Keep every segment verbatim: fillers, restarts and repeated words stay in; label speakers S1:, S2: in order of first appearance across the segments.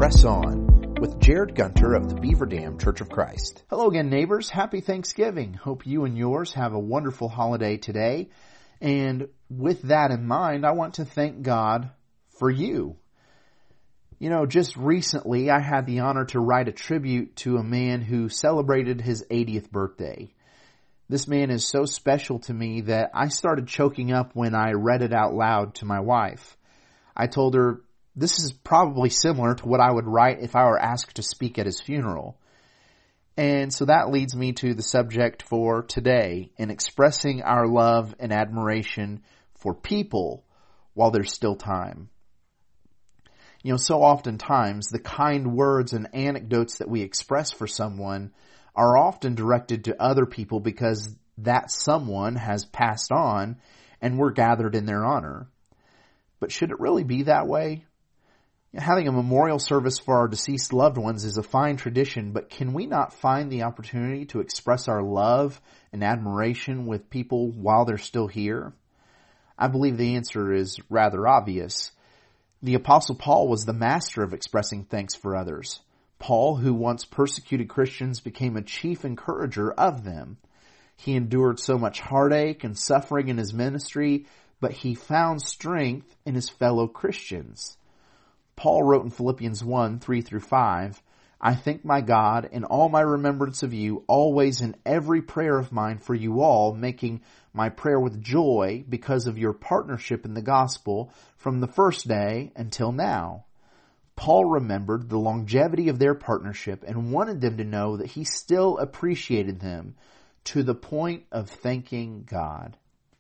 S1: Press On with Jared Gunter of the Beaver Dam Church of Christ. Hello again, neighbors. Happy Thanksgiving. Hope you and yours have a wonderful holiday today. And with that in mind, I want to thank God for you. You know, just recently I had the honor to write a tribute to a man who celebrated his eightieth birthday. This man is so special to me that I started choking up when I read it out loud to my wife. I told her this is probably similar to what I would write if I were asked to speak at his funeral. And so that leads me to the subject for today, in expressing our love and admiration for people while there's still time. You know, so oftentimes the kind words and anecdotes that we express for someone are often directed to other people because that someone has passed on and we're gathered in their honor. But should it really be that way? Having a memorial service for our deceased loved ones is a fine tradition, but can we not find the opportunity to express our love and admiration with people while they're still here? I believe the answer is rather obvious. The Apostle Paul was the master of expressing thanks for others. Paul, who once persecuted Christians, became a chief encourager of them. He endured so much heartache and suffering in his ministry, but he found strength in his fellow Christians. Paul wrote in Philippians one, three through five, I thank my God in all my remembrance of you, always in every prayer of mine for you all, making my prayer with joy because of your partnership in the gospel from the first day until now. Paul remembered the longevity of their partnership and wanted them to know that he still appreciated them to the point of thanking God.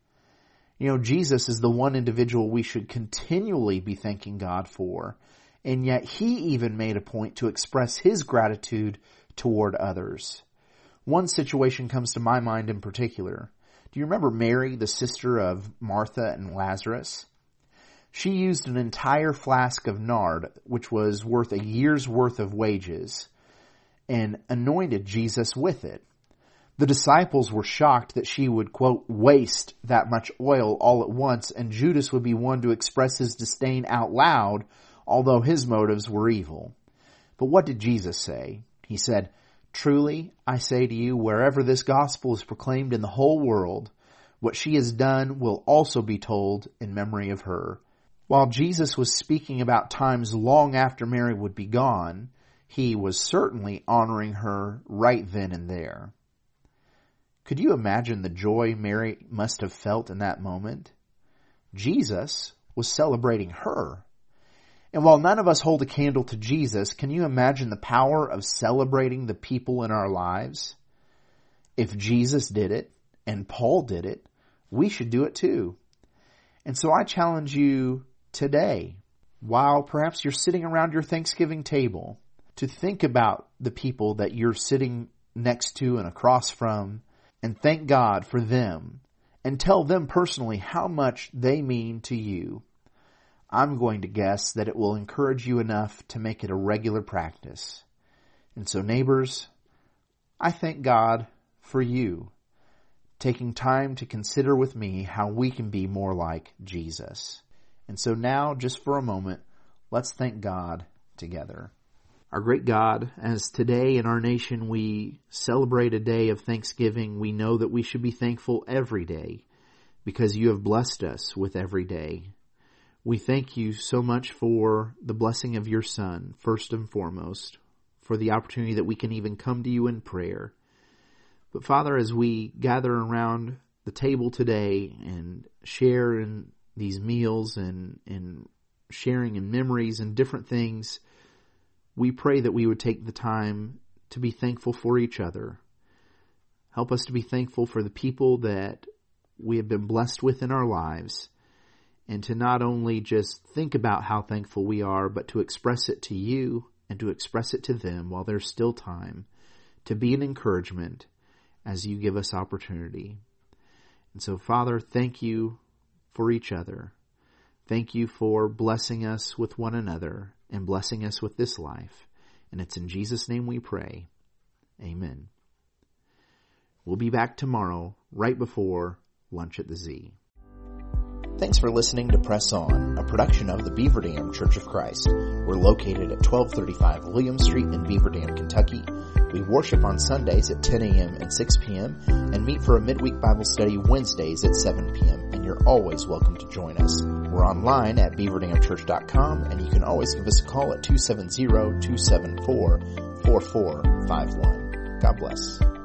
S1: You know, Jesus is the one individual we should continually be thanking God for, and yet he even made a point to express his gratitude toward others. One situation comes to my mind in particular. Do you remember Mary, the sister of Martha and Lazarus? She used an entire flask of nard, which was worth a year's worth of wages, and anointed Jesus with it. The disciples were shocked that she would, quote, waste that much oil all at once, and Judas would be one to express his disdain out loud, although his motives were evil. But what did Jesus say? He said, truly, I say to you, wherever this gospel is proclaimed in the whole world, what she has done will also be told in memory of her. While Jesus was speaking about times long after Mary would be gone, he was certainly honoring her right then and there. Could you imagine the joy Mary must have felt in that moment? Jesus was celebrating her. And while none of us hold a candle to Jesus, can you imagine the power of celebrating the people in our lives? If Jesus did it, and Paul did it, we should do it too. And so I challenge you today, while perhaps you're sitting around your Thanksgiving table, to think about the people that you're sitting next to and across from, and thank God for them, and tell them personally how much they mean to you. I'm going to guess that it will encourage you enough to make it a regular practice. And so, neighbors, I thank God for you, taking time to consider with me how we can be more like Jesus. And so now, just for a moment, let's thank God together. Our great God, as today in our nation we celebrate a day of Thanksgiving, we know that we should be thankful every day because you have blessed us with every day. We thank you so much for the blessing of your Son, first and foremost, for the opportunity that we can even come to you in prayer. But Father, as we gather around the table today and share in these meals and, and sharing in memories and different things, we pray that we would take the time to be thankful for each other. Help us to be thankful for the people that we have been blessed with in our lives, and to not only just think about how thankful we are, but to express it to you and to express it to them while there's still time, to be an encouragement as you give us opportunity. And so, Father, thank you for each other. Thank you for blessing us with one another and blessing us with this life. And it's in Jesus' name we pray. Amen. We'll be back tomorrow, right before Lunch at the Z. Thanks for listening to Press On, a production of the Beaver Dam Church of Christ. We're located at twelve thirty-five William Street in Beaver Dam, Kentucky. We worship on Sundays at ten a.m. and six p.m. and meet for a midweek Bible study Wednesdays at seven p.m. and you're always welcome to join us. We're online at beaver dam church dot com and you can always give us a call at two seven zero, two seven four, four four five one. God bless.